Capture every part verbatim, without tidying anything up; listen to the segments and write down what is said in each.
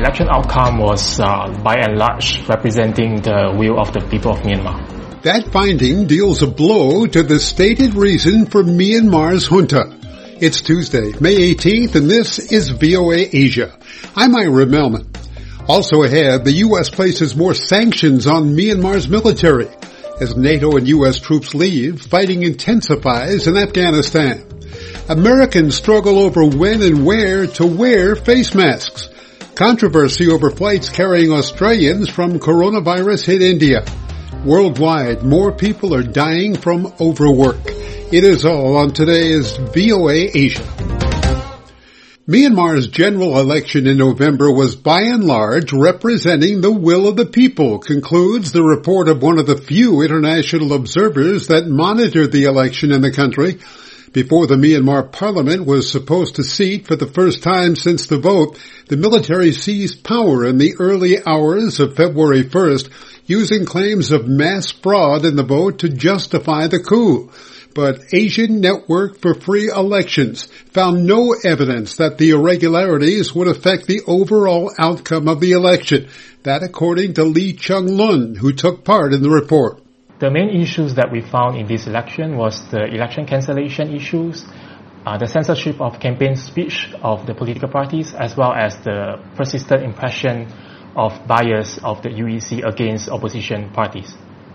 election outcome was, uh, by and large, representing the will of the people of Myanmar. That finding deals a blow to the stated reason for Myanmar's junta. It's Tuesday, May eighteenth, and this is V O A Asia. I'm Ira Melman. Also ahead, the U S places more sanctions on Myanmar's military. As NATO and U S troops leave, fighting intensifies in Afghanistan. Americans struggle over when and where to wear face masks. Controversy over flights carrying Australians from coronavirus hit India. Worldwide, more people are dying from overwork. It is all on today's V O A Asia. Myanmar's general election in November was by and large representing the will of the people, concludes the report of one of the few international observers that monitored the election in the country. Before the Myanmar parliament was supposed to seat for the first time since the vote, the military seized power in the early hours of February first, using claims of mass fraud in the vote to justify the coup. But Asian Network for Free Elections found no evidence that the irregularities would affect the overall outcome of the election. That according to Lee Chung-lun, who took part in the report. The main issues that we found in this election was the election cancellation issues, uh, the censorship of campaign speech of the political parties, as well as the persistent impression of bias of the U E C against opposition parties.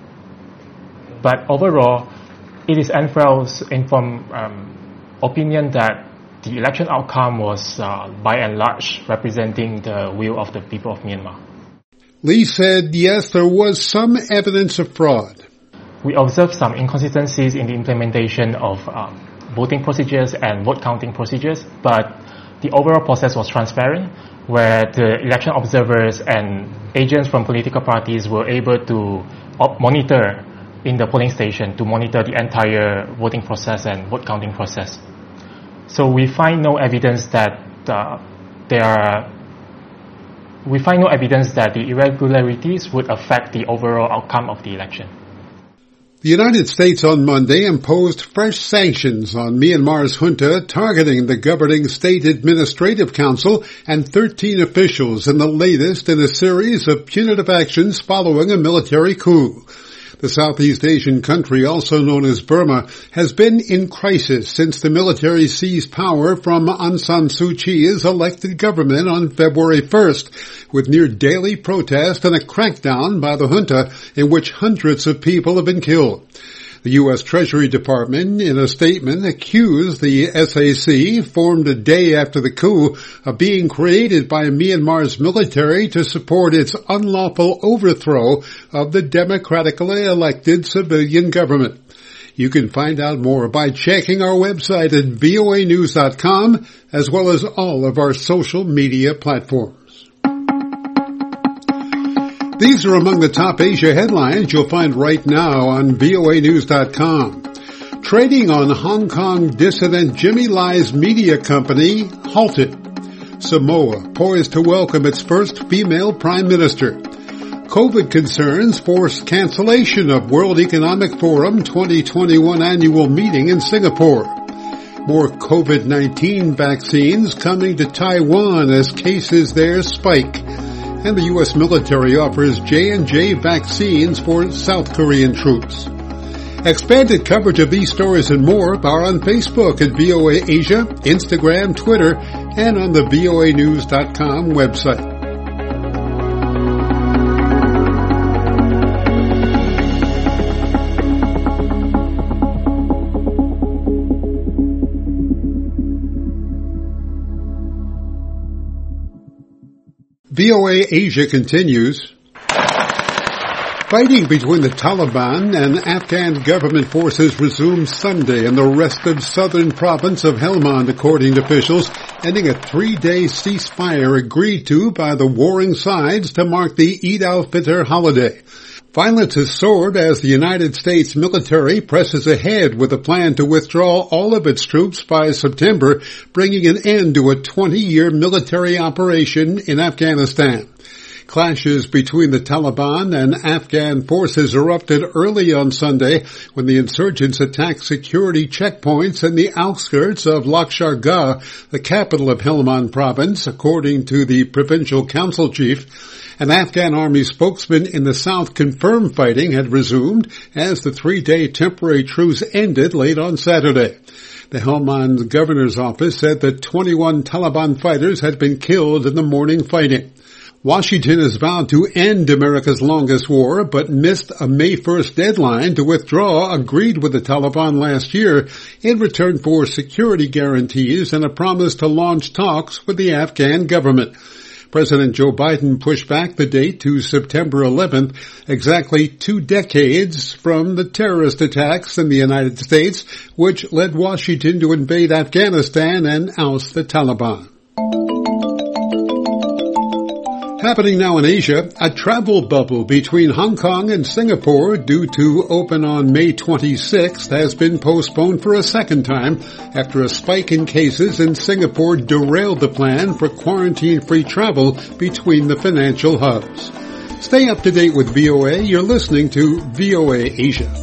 But overall, it is Anfrel's informed um, opinion that the election outcome was, uh, by and large, representing the will of the people of Myanmar. Lee said, yes, there was some evidence of fraud. We observed some inconsistencies in the implementation of um, voting procedures and vote counting procedures, but the overall process was transparent, where the election observers and agents from political parties were able to op- monitor in the polling station to monitor the entire voting process and vote counting process. So we find no evidence that uh, there are, we find no evidence that the irregularities would affect the overall outcome of the election. The United States on Monday imposed fresh sanctions on Myanmar's junta, targeting the governing State Administrative Council and thirteen officials in the latest in a series of punitive actions following a military coup. The Southeast Asian country, also known as Burma, has been in crisis since the military seized power from Aung San Suu Kyi's elected government on February first, with near daily protest and a crackdown by the junta in which hundreds of people have been killed. The U S Treasury Department, in a statement, accused the S A C, formed a day after the coup, of being created by Myanmar's military to support its unlawful overthrow of the democratically elected civilian government. You can find out more by checking our website at V O A news dot com, as well as all of our social media platforms. These are among the top Asia headlines you'll find right now on V O A news dot com. Trading on Hong Kong dissident Jimmy Lai's media company halted. Samoa poised to welcome its first female prime minister. COVID concerns force cancellation of World Economic Forum twenty twenty-one annual meeting in Singapore. More COVID nineteen vaccines coming to Taiwan as cases there spike. And the U S military offers J and J vaccines for South Korean troops. Expanded coverage of these stories and more are on Facebook at V O A Asia, Instagram, Twitter, and on the V O A news dot com website. V O A Asia continues. Fighting between the Taliban and Afghan government forces resumed Sunday in the restive southern province of Helmand, according to officials, ending a three-day ceasefire agreed to by the warring sides to mark the Eid al-Fitr holiday. Violence has soared as the United States military presses ahead with a plan to withdraw all of its troops by September, bringing an end to a twenty-year military operation in Afghanistan. Clashes between the Taliban and Afghan forces erupted early on Sunday when the insurgents attacked security checkpoints in the outskirts of Lakshar Gah, the capital of Helmand province, according to the provincial council chief. An Afghan army spokesman in the south confirmed fighting had resumed as the three-day temporary truce ended late on Saturday. The Helmand governor's office said that twenty-one Taliban fighters had been killed in the morning fighting. Washington has vowed to end America's longest war, but missed a May first deadline to withdraw agreed with the Taliban last year in return for security guarantees and a promise to launch talks with the Afghan government. President Joe Biden pushed back the date to September eleventh, exactly two decades from the terrorist attacks in the United States, which led Washington to invade Afghanistan and oust the Taliban. Happening now in Asia, a travel bubble between Hong Kong and Singapore, due to open on May twenty-sixth, has been postponed for a second time after a spike in cases in Singapore derailed the plan for quarantine-free travel between the financial hubs. Stay up to date with V O A. You're listening to V O A Asia.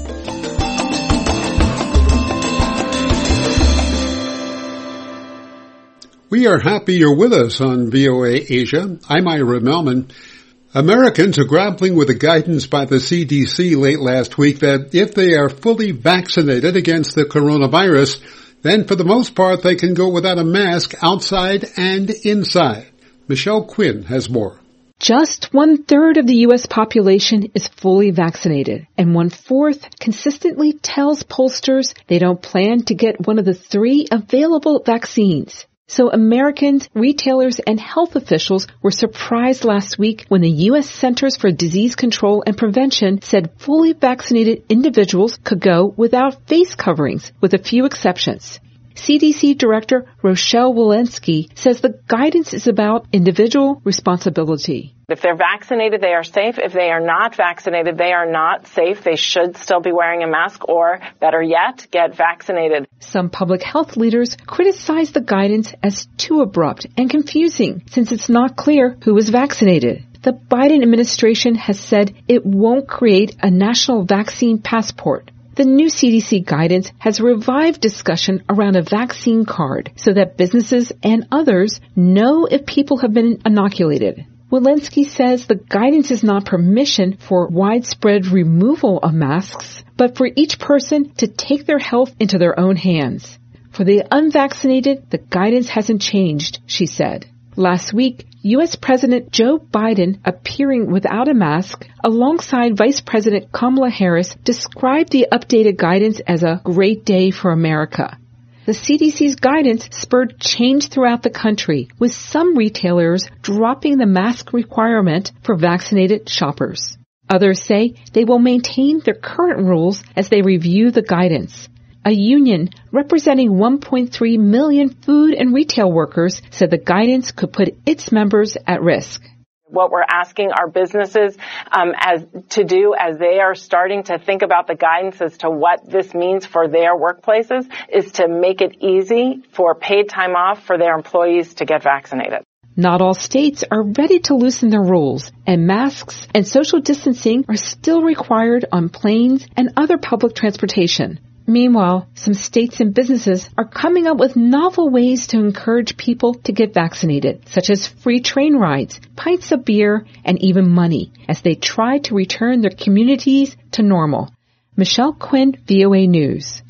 We are happy you're with us on V O A Asia. I'm Ira Melman. Americans are grappling with the guidance by the C D C late last week that if they are fully vaccinated against the coronavirus, then for the most part they can go without a mask outside and inside. Michelle Quinn has more. Just one-third of the U S population is fully vaccinated, and one-fourth consistently tells pollsters they don't plan to get one of the three available vaccines. So Americans, retailers, and health officials were surprised last week when the U S Centers for Disease Control and Prevention said fully vaccinated individuals could go without face coverings, with a few exceptions. C D C Director Rochelle Walensky says the guidance is about individual responsibility. If they're vaccinated, they are safe. If they are not vaccinated, they are not safe. They should still be wearing a mask, or better yet, get vaccinated. Some public health leaders criticize the guidance as too abrupt and confusing since it's not clear who is vaccinated. The Biden administration has said it won't create a national vaccine passport. The new C D C guidance has revived discussion around a vaccine card so that businesses and others know if people have been inoculated. Walensky says the guidance is not permission for widespread removal of masks, but for each person to take their health into their own hands. For the unvaccinated, the guidance hasn't changed, she said. Last week, U S President Joe Biden, appearing without a mask, alongside Vice President Kamala Harris, described the updated guidance as a great day for America. The C D C's guidance spurred change throughout the country, with some retailers dropping the mask requirement for vaccinated shoppers. Others say they will maintain their current rules as they review the guidance. A union representing one point three million food and retail workers said the guidance could put its members at risk. What we're asking our businesses um, as to do as they are starting to think about the guidance as to what this means for their workplaces is to make it easy for paid time off for their employees to get vaccinated. Not all states are ready to loosen their rules, and masks and social distancing are still required on planes and other public transportation. Meanwhile, some states and businesses are coming up with novel ways to encourage people to get vaccinated, such as free train rides, pints of beer, and even money, as they try to return their communities to normal. Michelle Quinn, V O A News.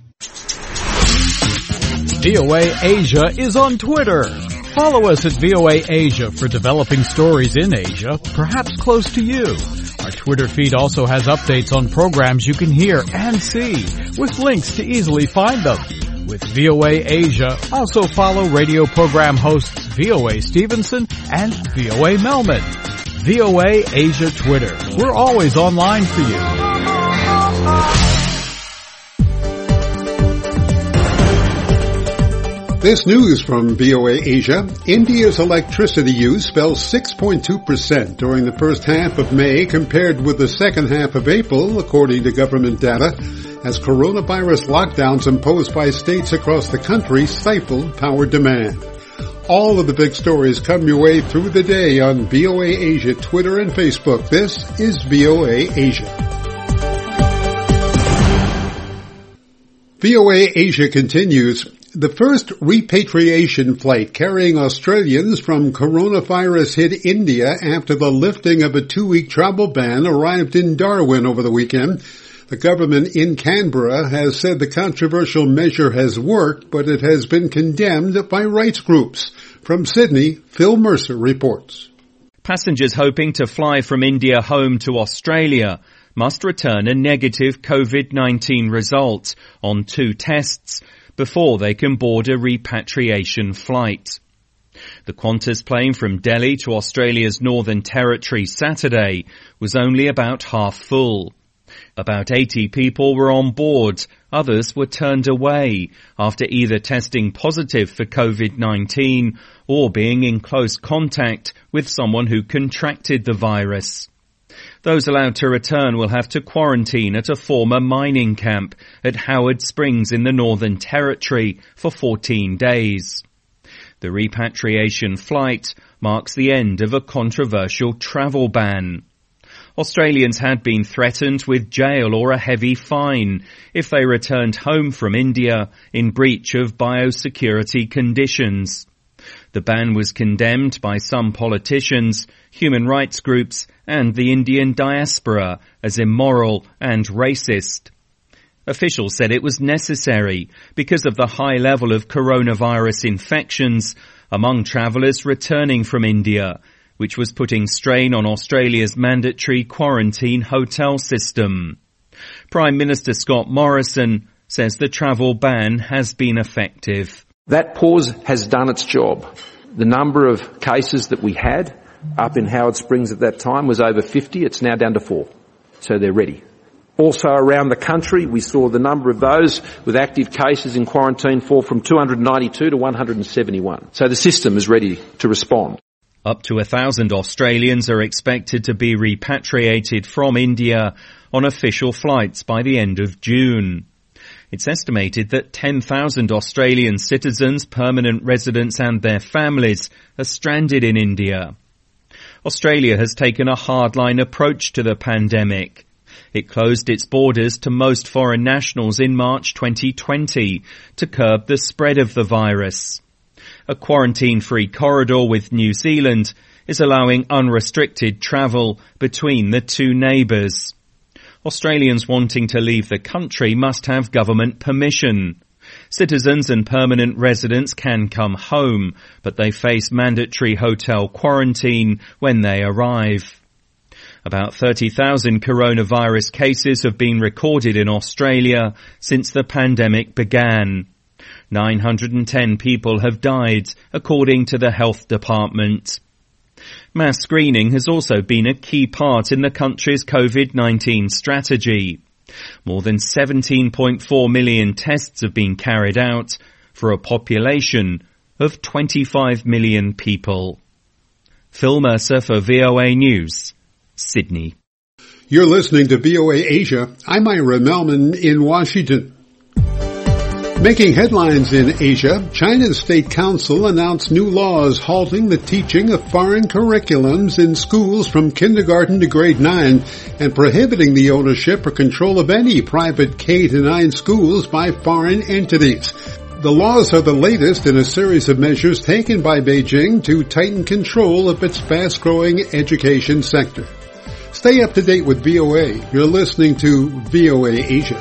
V O A Asia is on Twitter. Follow us at V O A Asia for developing stories in Asia, perhaps close to you. Our Twitter feed also has updates on programs you can hear and see, with links to easily find them. With V O A Asia, also follow radio program hosts V O A Stevenson and V O A Melman. V O A Asia Twitter. We're always online for you. This news from V O A Asia. India's electricity use fell six point two percent during the first half of May compared with the second half of April, according to government data, as coronavirus lockdowns imposed by states across the country stifled power demand. All of the big stories come your way through the day on V O A Asia, Twitter and Facebook. This is V O A Asia. V O A Asia continues. The first repatriation flight carrying Australians from coronavirus hit India after the lifting of a two-week travel ban arrived in Darwin over the weekend. The government in Canberra has said the controversial measure has worked, but it has been condemned by rights groups. From Sydney, Phil Mercer reports. Passengers hoping to fly from India home to Australia must return a negative COVID nineteen result on two tests before they can board a repatriation flight. The Qantas plane from Delhi to Australia's Northern Territory Saturday was only about half full. About eighty people were on board. Others were turned away after either testing positive for COVID nineteen or being in close contact with someone who contracted the virus. Those allowed to return will have to quarantine at a former mining camp at Howard Springs in the Northern Territory for fourteen days. The repatriation flight marks the end of a controversial travel ban. Australians had been threatened with jail or a heavy fine if they returned home from India in breach of biosecurity conditions. The ban was condemned by some politicians, human rights groups, and the Indian diaspora as immoral and racist. Officials said it was necessary because of the high level of coronavirus infections among travellers returning from India, which was putting strain on Australia's mandatory quarantine hotel system. Prime Minister Scott Morrison says the travel ban has been effective. That pause has done its job. The number of cases that we had up in Howard Springs at that time was over fifty. It's now down to four. So they're ready. Also around the country, we saw the number of those with active cases in quarantine fall from two hundred ninety-two to one hundred seventy-one. So the system is ready to respond. Up to a thousand Australians are expected to be repatriated from India on official flights by the end of June. It's estimated that ten thousand Australian citizens, permanent residents and their families are stranded in India. Australia has taken a hardline approach to the pandemic. It closed its borders to most foreign nationals in March twenty twenty to curb the spread of the virus. A quarantine-free corridor with New Zealand is allowing unrestricted travel between the two neighbours. Australians wanting to leave the country must have government permission. Citizens and permanent residents can come home, but they face mandatory hotel quarantine when they arrive. About thirty thousand coronavirus cases have been recorded in Australia since the pandemic began. nine hundred ten people have died, according to the Health Department. Mass screening has also been a key part in the country's COVID nineteen strategy. More than seventeen point four million tests have been carried out for a population of twenty-five million people. Phil Mercer for V O A News, Sydney. You're listening to V O A Asia. I'm Ira Melman in Washington. Making headlines in Asia, China's State Council announced new laws halting the teaching of foreign curriculums in schools from kindergarten to grade nine and prohibiting the ownership or control of any private K to nine schools by foreign entities. The laws are the latest in a series of measures taken by Beijing to tighten control of its fast-growing education sector. Stay up to date with V O A. You're listening to V O A Asia.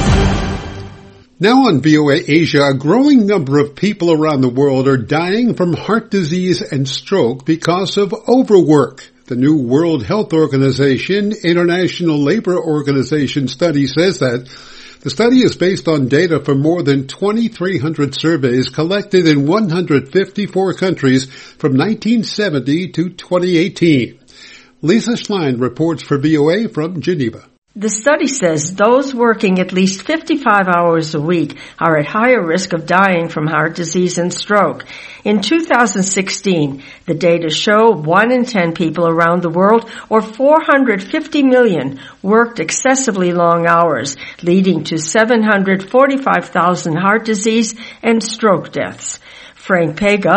Now on V O A Asia, a growing number of people around the world are dying from heart disease and stroke because of overwork. The new World Health Organization International Labor Organization study says that. The study is based on data from more than twenty-three hundred surveys collected in one hundred fifty-four countries from nineteen seventy to twenty eighteen. Lisa Schlein reports for V O A from Geneva. The study says those working at least fifty-five hours a week are at higher risk of dying from heart disease and stroke. In two thousand sixteen, the data show one in ten people around the world, or four hundred fifty million, worked excessively long hours, leading to seven hundred forty-five thousand heart disease and stroke deaths. Frank Pega,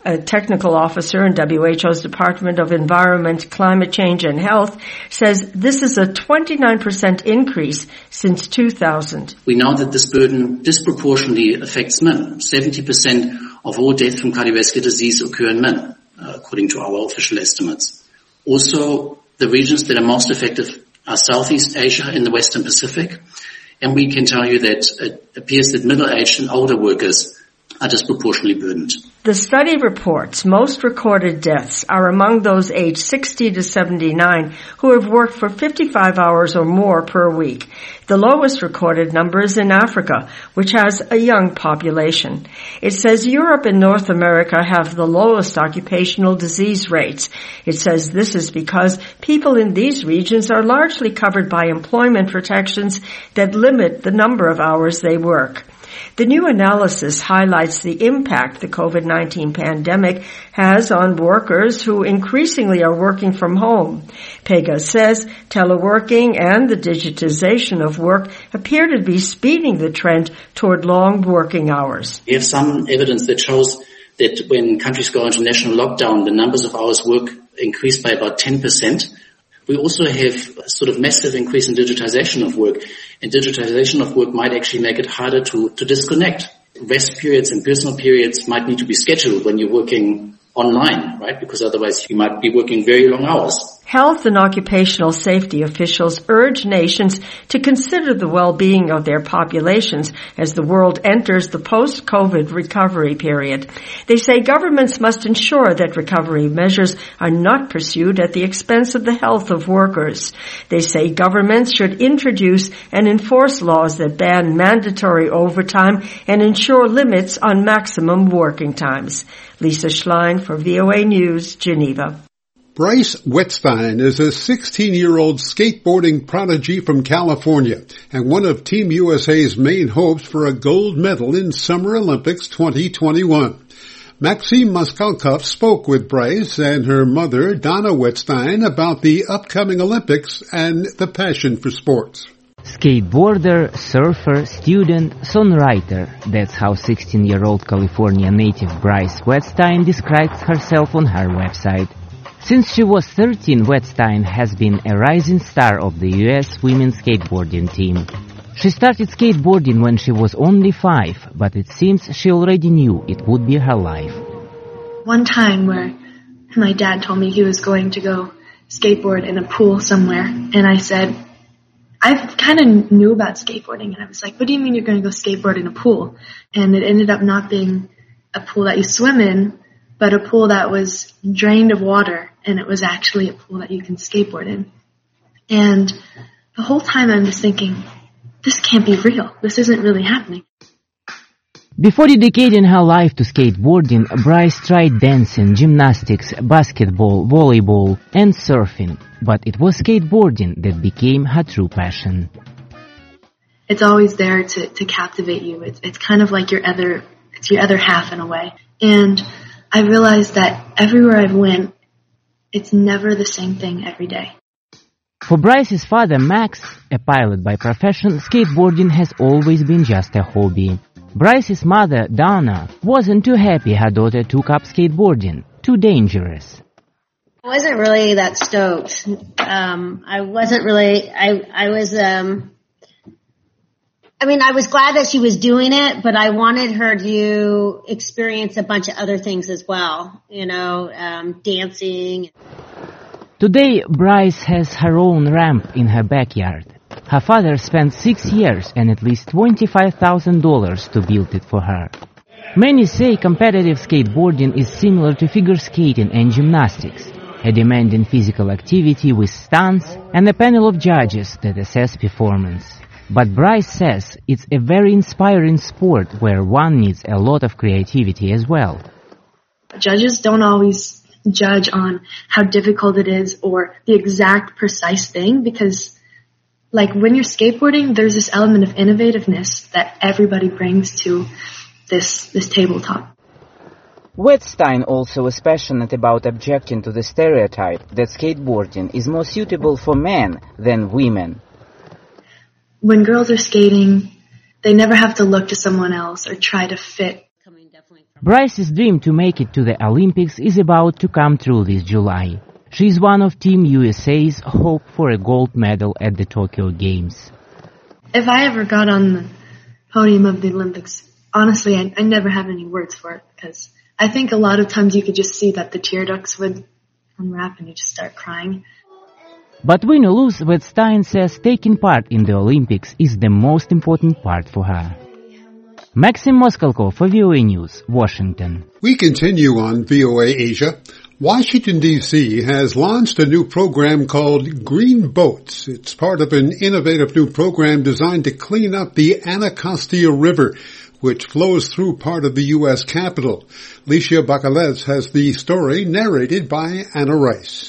a technical officer in W H O's Department of Environment, Climate Change and Health, says this is a twenty-nine percent increase since two thousand. We know that this burden disproportionately affects men. seventy percent of all deaths from cardiovascular disease occur in men, uh, according to our official estimates. Also, the regions that are most affected are Southeast Asia and the Western Pacific. And we can tell you that it appears that middle-aged and older workers are disproportionately burdened. The study reports most recorded deaths are among those aged sixty to seventy-nine who have worked for fifty-five hours or more per week. The lowest recorded number is in Africa, which has a young population. It says Europe and North America have the lowest occupational disease rates. It says this is because people in these regions are largely covered by employment protections that limit the number of hours they work. The new analysis highlights the impact the COVID nineteen pandemic has on workers who increasingly are working from home. Pega says teleworking and the digitization of work appear to be speeding the trend toward long working hours. We have some evidence that shows that when countries go into national lockdown, the numbers of hours work increased by about ten percent. We also have a sort of massive increase in digitization of work, and digitization of work might actually make it harder to, to disconnect. Rest periods and personal periods might need to be scheduled when you're working online, right? Because otherwise you might be working very long hours. Health and occupational safety officials urge nations to consider the well-being of their populations as the world enters the post-COVID recovery period. They say governments must ensure that recovery measures are not pursued at the expense of the health of workers. They say governments should introduce and enforce laws that ban mandatory overtime and ensure limits on maximum working times. Lisa Schlein for V O A News, Geneva. Bryce Wettstein is a sixteen-year-old skateboarding prodigy from California and one of Team U S A's main hopes for a gold medal in Summer Olympics twenty twenty-one. Maxime Moskalkov spoke with Bryce and her mother, Donna Wettstein, about the upcoming Olympics and the passion for sports. Skateboarder, surfer, student, songwriter. That's how sixteen-year-old California native Bryce Wettstein describes herself on her website. Since she was thirteen, Wettstein has been a rising star of the U S women's skateboarding team. She started skateboarding when she was only five, but it seems she already knew it would be her life. One time where my dad told me he was going to go skateboard in a pool somewhere, and I said, I kind of knew about skateboarding, and I was like, what do you mean you're going to go skateboard in a pool? And it ended up not being a pool that you swim in, but a pool that was drained of water, and it was actually a pool that you can skateboard in. And the whole time I'm just thinking, this can't be real. This isn't really happening. Before dedicating her life to skateboarding, Bryce tried dancing, gymnastics, basketball, volleyball, and surfing. But it was skateboarding that became her true passion. It's always there to, to captivate you. It's, it's kind of like your other, it's your other half in a way. And I realized that everywhere I've went, it's never the same thing every day. For Bryce's father, Max, a pilot by profession, skateboarding has always been just a hobby. Bryce's mother, Donna, wasn't too happy her daughter took up skateboarding. Too dangerous. I wasn't really that stoked. Um, I wasn't really, I, I was, um, I mean, I was glad that she was doing it, but I wanted her to experience a bunch of other things as well, you know, um, dancing. Today, Bryce has her own ramp in her backyard. Her father spent six years and at least twenty-five thousand dollars to build it for her. Many say competitive skateboarding is similar to figure skating and gymnastics, a demanding physical activity with stunts and a panel of judges that assess performance. But Bryce says it's a very inspiring sport where one needs a lot of creativity as well. Judges don't always judge on how difficult it is or the exact precise thing, because like when you're skateboarding, there's this element of innovativeness that everybody brings to this this tabletop. Wettstein also was passionate about objecting to the stereotype that skateboarding is more suitable for men than women. When girls are skating, they never have to look to someone else or try to fit Bryce's dream to make it to the Olympics is about to come true this July. She's one of Team U S A's hope for a gold medal at the Tokyo Games. If I ever got on the podium of the Olympics, honestly, I, I never have any words for it, because I think a lot of times you could just see that the tear ducts would unwrap and you just start crying. But win or lose, Wettstein says taking part in the Olympics is the most important part for her. Maxim Moskalko for V O A News, Washington. We continue on V O A Asia. Washington, D C has launched a new program called Green Boats. It's part of an innovative new program designed to clean up the Anacostia River, which flows through part of the U S Capitol. Licia Bacalez has the story narrated by Anna Rice.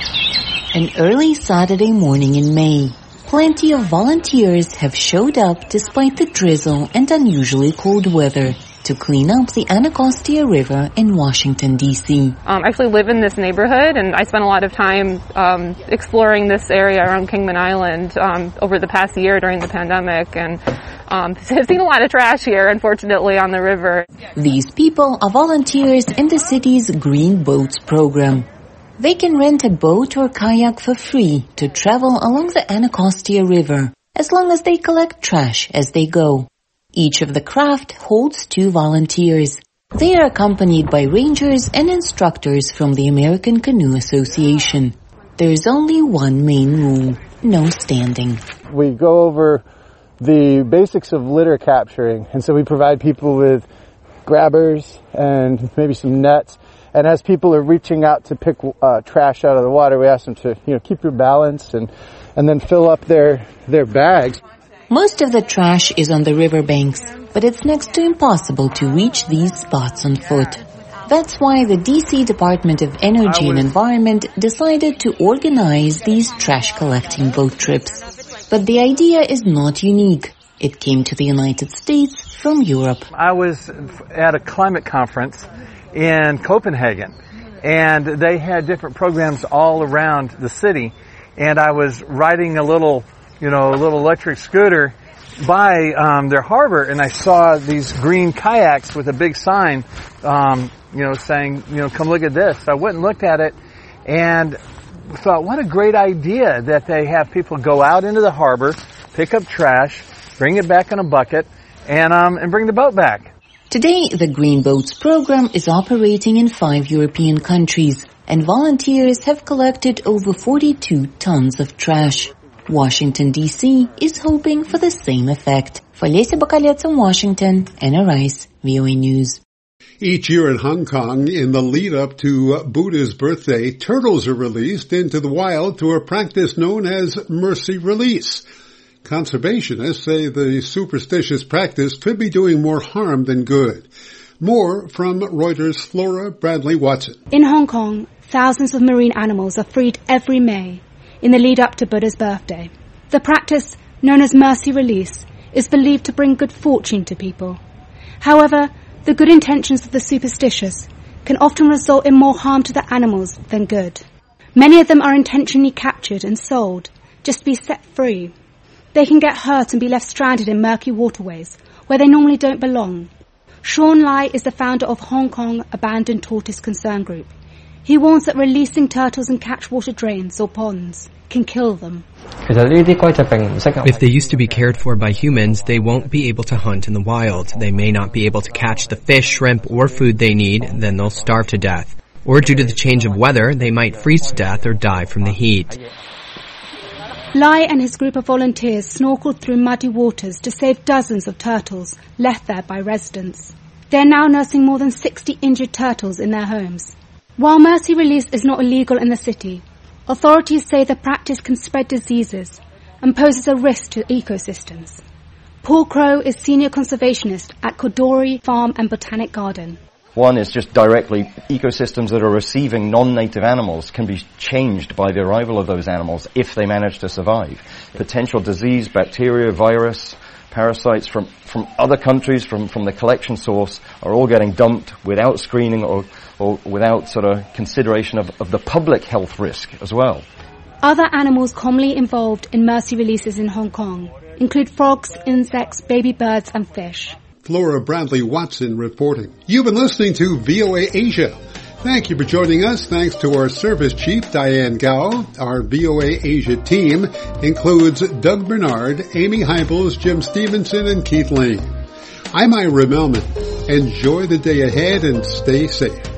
An early Saturday morning in May. Plenty of volunteers have showed up despite the drizzle and unusually cold weather to clean up the Anacostia River in Washington, D C. Um, I actually live in this neighborhood, and I spent a lot of time um, exploring this area around Kingman Island um, over the past year during the pandemic, and um, I've seen a lot of trash here, unfortunately, on the river. These people are volunteers in the city's Green Boats program. They can rent a boat or kayak for free to travel along the Anacostia River, as long as they collect trash as they go. Each of the craft holds two volunteers. They are accompanied by rangers and instructors from the American Canoe Association. There is only one main rule: no standing. We go over the basics of litter capturing, and so we provide people with grabbers and maybe some nets. And as people are reaching out to pick uh, trash out of the water, we ask them to, you know, keep your balance and, and then fill up their, their bags. Most of the trash is on the riverbanks, but it's next to impossible to reach these spots on foot. That's why the D C Department of Energy and Environment decided to organize these trash collecting boat trips. But the idea is not unique. It came to the United States from Europe. I was at a climate conference in Copenhagen, and they had different programs all around the city, and I was riding a little, you know, a little electric scooter by um, their harbor, and I saw these green kayaks with a big sign, um, you know, saying, you know, come look at this. I went and looked at it and thought, what a great idea that they have people go out into the harbor, pick up trash, bring it back in a bucket, and um, and bring the boat back. Today, the Green Boats program is operating in five European countries, and volunteers have collected over forty-two tons of trash. Washington, D C is hoping for the same effect. For Licia Bacalez in Washington, Anna Rice, V O A News. Each year in Hong Kong, in the lead-up to Buddha's birthday, turtles are released into the wild through a practice known as mercy release. Conservationists say the superstitious practice could be doing more harm than good. More from Reuters' Flora Bradley Watson. In Hong Kong, thousands of marine animals are freed every May in the lead up to Buddha's birthday. The practice, known as mercy release, is believed to bring good fortune to people. However, the good intentions of the superstitious can often result in more harm to the animals than good. Many of them are intentionally captured and sold just to be set free. They can get hurt and be left stranded in murky waterways where they normally don't belong. Sean Lai is the founder of Hong Kong Abandoned Tortoise Concern Group. He warns that releasing turtles in catchwater drains or ponds can kill them. If they used to be cared for by humans, they won't be able to hunt in the wild. They may not be able to catch the fish, shrimp, or food they need, then they'll starve to death. Or due to the change of weather, they might freeze to death or die from the heat. Lai and his group of volunteers snorkeled through muddy waters to save dozens of turtles left there by residents. They are now nursing more than sixty injured turtles in their homes. While mercy release is not illegal in the city, authorities say the practice can spread diseases and poses a risk to ecosystems. Paul Crow is senior conservationist at Kodori Farm and Botanic Garden. One is just directly ecosystems that are receiving non-native animals can be changed by the arrival of those animals if they manage to survive. Potential disease, bacteria, virus, parasites from, from other countries, from, from the collection source, are all getting dumped without screening or, or without sort of consideration of, of the public health risk as well. Other animals commonly involved in mercy releases in Hong Kong include frogs, insects, baby birds and fish. Flora Bradley Watson reporting. You've been listening to V O A Asia. Thank you for joining us. Thanks to our service chief, Diane Gao. Our V O A Asia team includes Doug Bernard, Amy Heibels, Jim Stevenson, and Keith Lane. I'm Ira Melman. Enjoy the day ahead and stay safe.